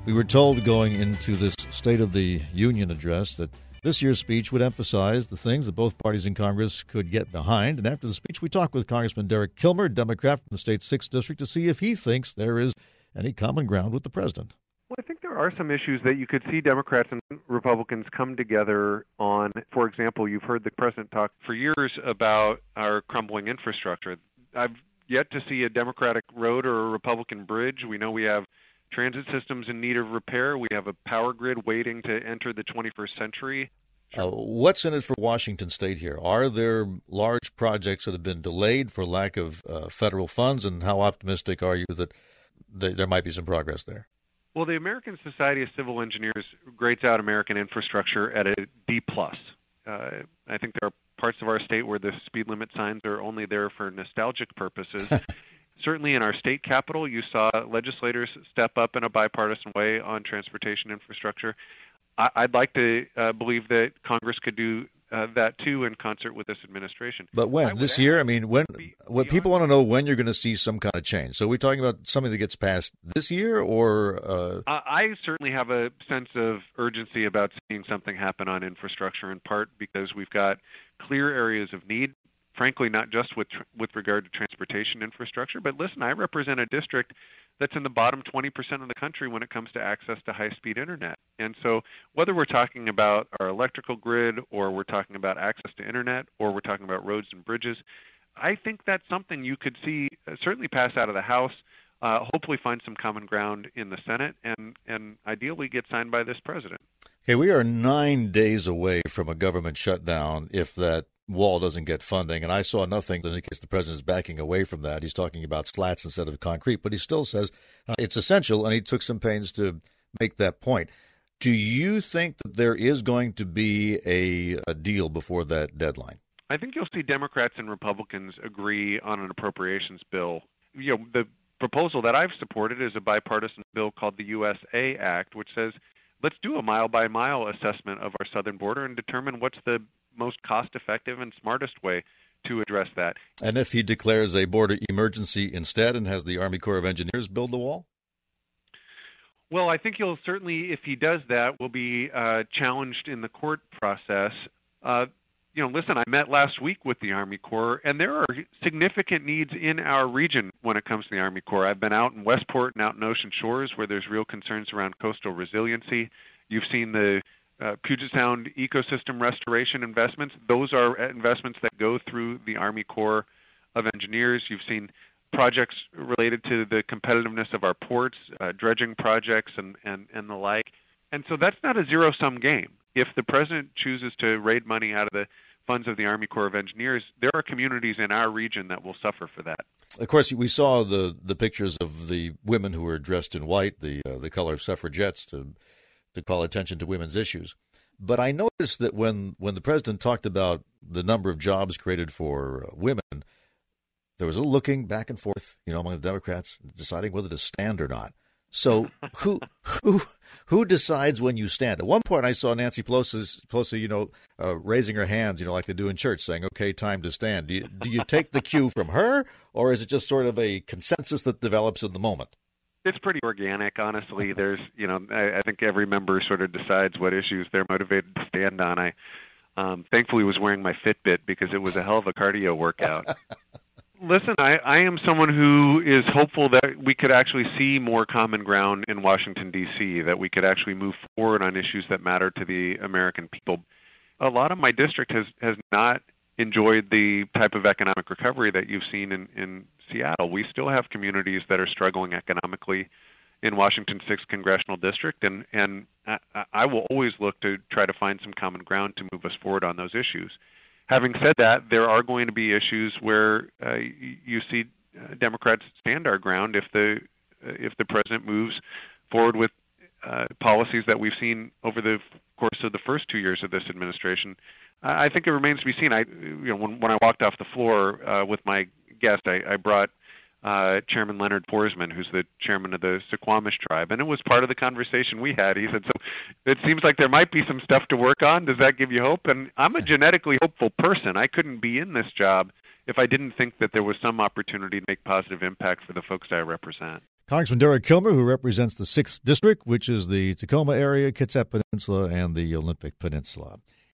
We were told going into this State of the Union address that this year's speech would emphasize the things that both parties in Congress could get behind. And after the speech, we talked with Congressman Derek Kilmer, Democrat from the state's 6th District, to see if he thinks there is any common ground with the president. Well, I think there are some issues that you could see Democrats and Republicans come together on. For example, you've heard the president talk for years about our crumbling infrastructure. I've yet to see a Democratic road or a Republican bridge. We know we have transit systems in need of repair. We have a power grid waiting to enter the 21st century. What's in it for Washington State here? Are there large projects that have been delayed for lack of federal funds, and how optimistic are you that there might be some progress there? Well, the American Society of Civil Engineers grades out American infrastructure at a D+. I think there are parts of our state where the speed limit signs are only there for nostalgic purposes. Certainly in our state capital, you saw legislators step up in a bipartisan way on transportation infrastructure. I'd like to believe that Congress could do that, too, in concert with this administration. But when? This year? I mean, when? What people want to know when you're going to see some kind of change. So we're talking about something that gets passed this year, or? I certainly have a sense of urgency about seeing something happen on infrastructure, in part because we've got clear areas of need. Frankly, not just with regard to transportation infrastructure, but listen, I represent a district that's in the bottom 20% of the country when it comes to access to high-speed internet. And so whether we're talking about our electrical grid, or we're talking about access to internet, or we're talking about roads and bridges, I think that's something you could see certainly pass out of the House, hopefully find some common ground in the Senate, and ideally get signed by this president. Okay, we are 9 days away from a government shutdown if that wall doesn't get funding, and I saw nothing that indicates the president is backing away from that. He's talking about slats instead of concrete, but he still says it's essential, and he took some pains to make that point. Do you think that there is going to be a deal before that deadline? I think you'll see Democrats and Republicans agree on an appropriations bill. You know, the proposal that I've supported is a bipartisan bill called the USA Act, which says let's do a mile-by-mile assessment of our southern border and determine what's the most cost-effective and smartest way to address that. And if he declares a border emergency instead and has the Army Corps of Engineers build the wall? Well, I think he'll certainly, if he does that, will be challenged in the court process. Listen, I met last week with the Army Corps, and there are significant needs in our region when it comes to the Army Corps. I've been out in Westport and out in Ocean Shores where there's real concerns around coastal resiliency. You've seen the Puget Sound ecosystem restoration investments. Those are investments that go through the Army Corps of Engineers. You've seen projects related to the competitiveness of our ports, dredging projects, and the like. And so that's not a zero-sum game. If the president chooses to raid money out of the funds of the Army Corps of Engineers, there are communities in our region that will suffer for that. Of course, we saw the pictures of the women who were dressed in white, the color of suffragettes, to call attention to women's issues. But I noticed that when the president talked about the number of jobs created for women, there was a looking back and forth, among the Democrats, deciding whether to stand or not. So who decides when you stand? At one point, I saw Nancy Pelosi, raising her hands, like they do in church, saying, "Okay, time to stand." Do you take the cue from her, or is it just sort of a consensus that develops in the moment? It's pretty organic, honestly. There's, I think every member sort of decides what issues they're motivated to stand on. I thankfully was wearing my Fitbit because it was a hell of a cardio workout. Listen, I am someone who is hopeful that we could actually see more common ground in Washington, D.C., that we could actually move forward on issues that matter to the American people. A lot of my district has not enjoyed the type of economic recovery that you've seen in Seattle. We still have communities that are struggling economically in Washington's 6th Congressional District, and I will always look to try to find some common ground to move us forward on those issues. Having said that, there are going to be issues where you see Democrats stand our ground if the president moves forward with policies that we've seen over the course of the first 2 years of this administration. I think it remains to be seen. When I walked off the floor with my guest, I brought Chairman Leonard Forsman, who's the chairman of the Suquamish tribe, and it was part of the conversation we had. He said, "So it seems like there might be some stuff to work on. Does that give you hope?" And I'm a genetically hopeful person. I couldn't be in this job if I didn't think that there was some opportunity to make positive impact for the folks I represent. Congressman Derek Kilmer, who represents the 6th District, which is the Tacoma area, Kitsap Peninsula, and the Olympic Peninsula.